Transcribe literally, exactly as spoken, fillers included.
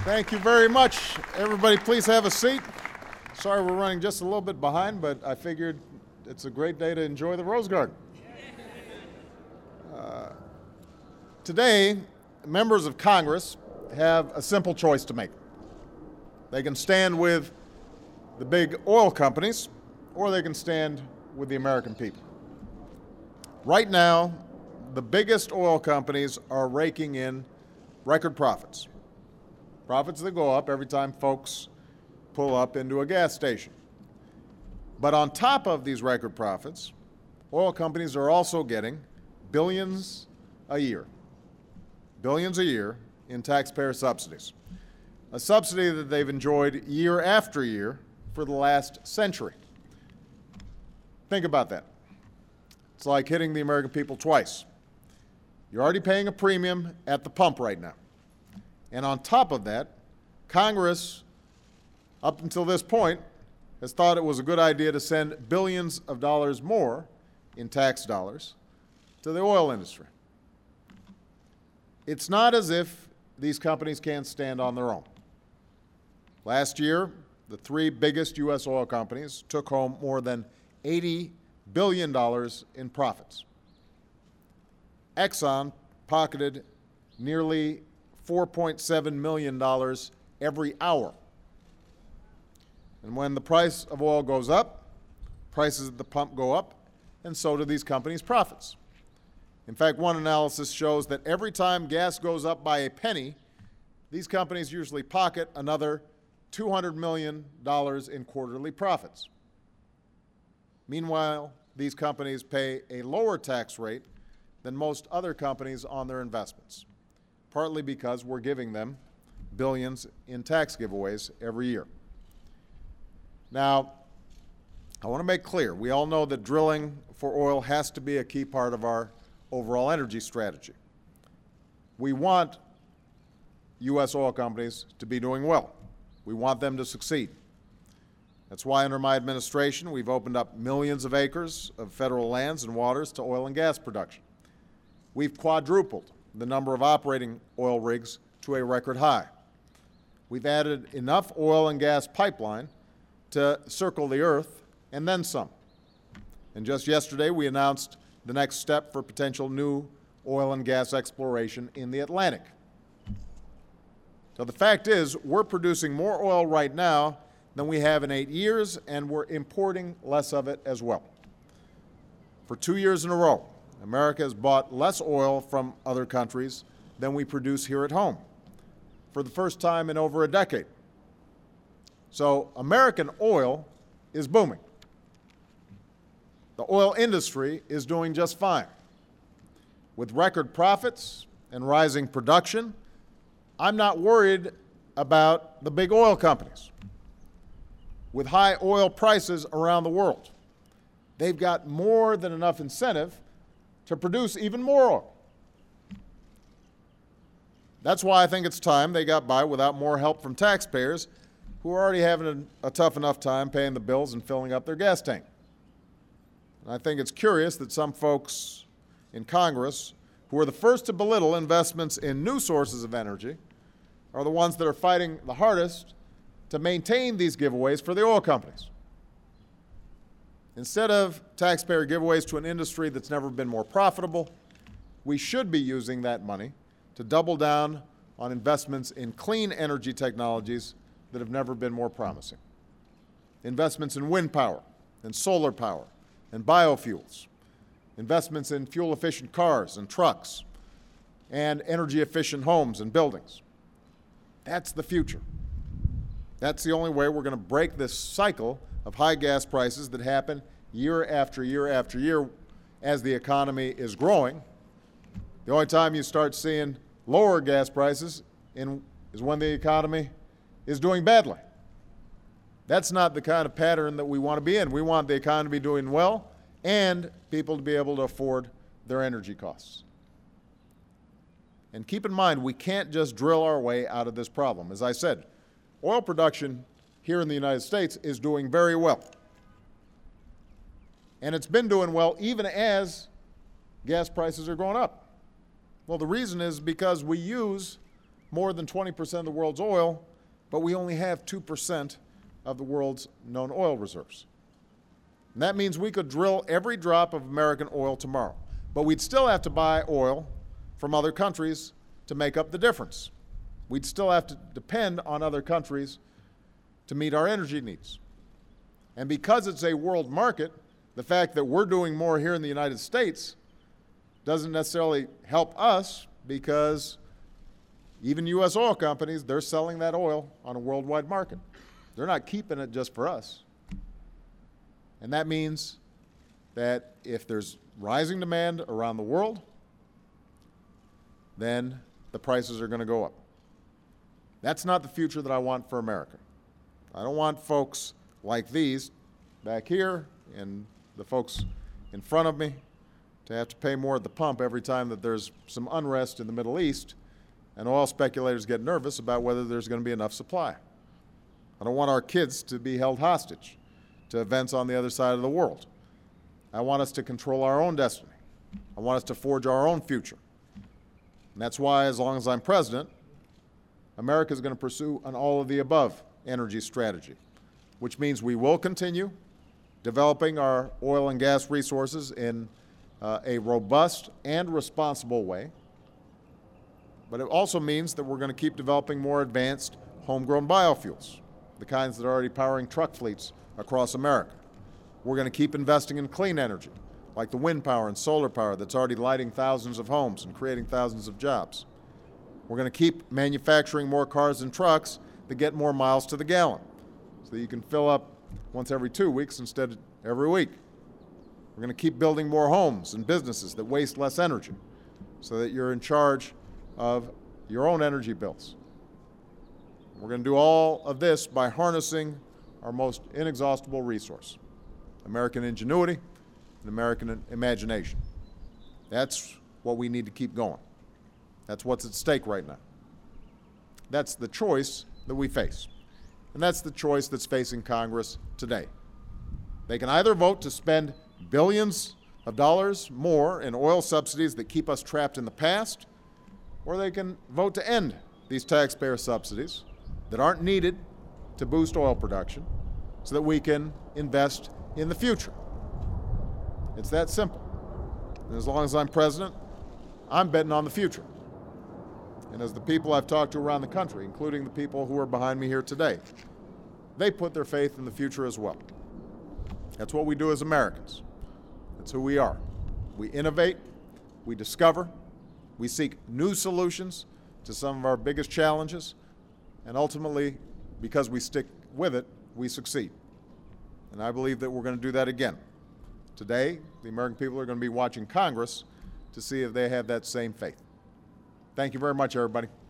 Thank you very much. Everybody, please have a seat. Sorry we're running just a little bit behind, but I figured it's a great day to enjoy the Rose Garden. Uh, today, members of Congress have a simple choice to make. They can stand with the big oil companies, or they can stand with the American people. Right now, the biggest oil companies are raking in record profits. Profits that go up every time folks pull up into a gas station. But on top of these record profits, oil companies are also getting billions a year, billions a year in taxpayer subsidies, a subsidy that they've enjoyed year after year for the last century. Think about that. It's like hitting the American people twice. You're already paying a premium at the pump right now. And on top of that, Congress, up until this point, has thought it was a good idea to send billions of dollars more in tax dollars to the oil industry. It's not as if these companies can't stand on their own. Last year, the three biggest U S oil companies took home more than eighty billion dollars in profits. Exxon pocketed nearly four point seven million dollars every hour. And when the price of oil goes up, prices at the pump go up, and so do these companies' profits. In fact, one analysis shows that every time gas goes up by a penny, these companies usually pocket another two hundred million dollars in quarterly profits. Meanwhile, these companies pay a lower tax rate than most other companies on their investments, partly because we're giving them billions in tax giveaways every year. Now, I want to make clear, we all know that drilling for oil has to be a key part of our overall energy strategy. We want U S oil companies to be doing well. We want them to succeed. That's why under my administration, we've opened up millions of acres of federal lands and waters to oil and gas production. We've quadrupled the number of operating oil rigs to a record high. We've added enough oil and gas pipeline to circle the earth and then some. And just yesterday, we announced the next step for potential new oil and gas exploration in the Atlantic. So the fact is, we're producing more oil right now than we have in eight years, and we're importing less of it as well. For two years in a row, America has bought less oil from other countries than we produce here at home, for the first time in over a decade. So American oil is booming. The oil industry is doing just fine. With record profits and rising production, I'm not worried about the big oil companies. With high oil prices around the world, they've got more than enough incentive to produce even more oil. That's why I think it's time they got by without more help from taxpayers who are already having a, a tough enough time paying the bills and filling up their gas tank. And I think it's curious that some folks in Congress who are the first to belittle investments in new sources of energy are the ones that are fighting the hardest to maintain these giveaways for the oil companies. Instead of taxpayer giveaways to an industry that's never been more profitable, we should be using that money to double down on investments in clean energy technologies that have never been more promising. Investments in wind power and solar power and biofuels. Investments in fuel-efficient cars and trucks and energy-efficient homes and buildings. That's the future. That's the only way we're going to break this cycle of high gas prices that happen year after year after year as the economy is growing. The only time you start seeing lower gas prices in, is when the economy is doing badly. That's not the kind of pattern that we want to be in. We want the economy to be doing well and people to be able to afford their energy costs. And keep in mind, we can't just drill our way out of this problem. As I said, oil production here in the United States is doing very well. And it's been doing well even as gas prices are going up. Well, the reason is because we use more than twenty percent of the world's oil, but we only have two percent of the world's known oil reserves. And that means we could drill every drop of American oil tomorrow, but we'd still have to buy oil from other countries to make up the difference. We'd still have to depend on other countries to meet our energy needs. And because it's a world market, the fact that we're doing more here in the United States doesn't necessarily help us, because even U S oil companies, they're selling that oil on a worldwide market. They're not keeping it just for us. And that means that if there's rising demand around the world, then the prices are going to go up. That's not the future that I want for America. I don't want folks like these back here and the folks in front of me to have to pay more at the pump every time that there's some unrest in the Middle East and oil speculators get nervous about whether there's going to be enough supply. I don't want our kids to be held hostage to events on the other side of the world. I want us to control our own destiny. I want us to forge our own future. And that's why, as long as I'm president, America is going to pursue an all-of-the-above energy strategy, which means we will continue developing our oil and gas resources in uh, a robust and responsible way. But it also means that we're going to keep developing more advanced homegrown biofuels, the kinds that are already powering truck fleets across America. We're going to keep investing in clean energy, like the wind power and solar power that's already lighting thousands of homes and creating thousands of jobs. We're going to keep manufacturing more cars and trucks that get more miles to the gallon, so that you can fill up once every two weeks instead of every week. We're going to keep building more homes and businesses that waste less energy, so that you're in charge of your own energy bills. We're going to do all of this by harnessing our most inexhaustible resource, American ingenuity and American imagination. That's what we need to keep going. That's what's at stake right now. That's the choice that we face. And that's the choice that's facing Congress today. They can either vote to spend billions of dollars more in oil subsidies that keep us trapped in the past, or they can vote to end these taxpayer subsidies that aren't needed to boost oil production so that we can invest in the future. It's that simple. And as long as I'm president, I'm betting on the future. And as the people I've talked to around the country, including the people who are behind me here today, they put their faith in the future as well. That's what we do as Americans. That's who we are. We innovate, we discover, we seek new solutions to some of our biggest challenges, and ultimately, because we stick with it, we succeed. And I believe that we're going to do that again. Today, the American people are going to be watching Congress to see if they have that same faith. Thank you very much, everybody.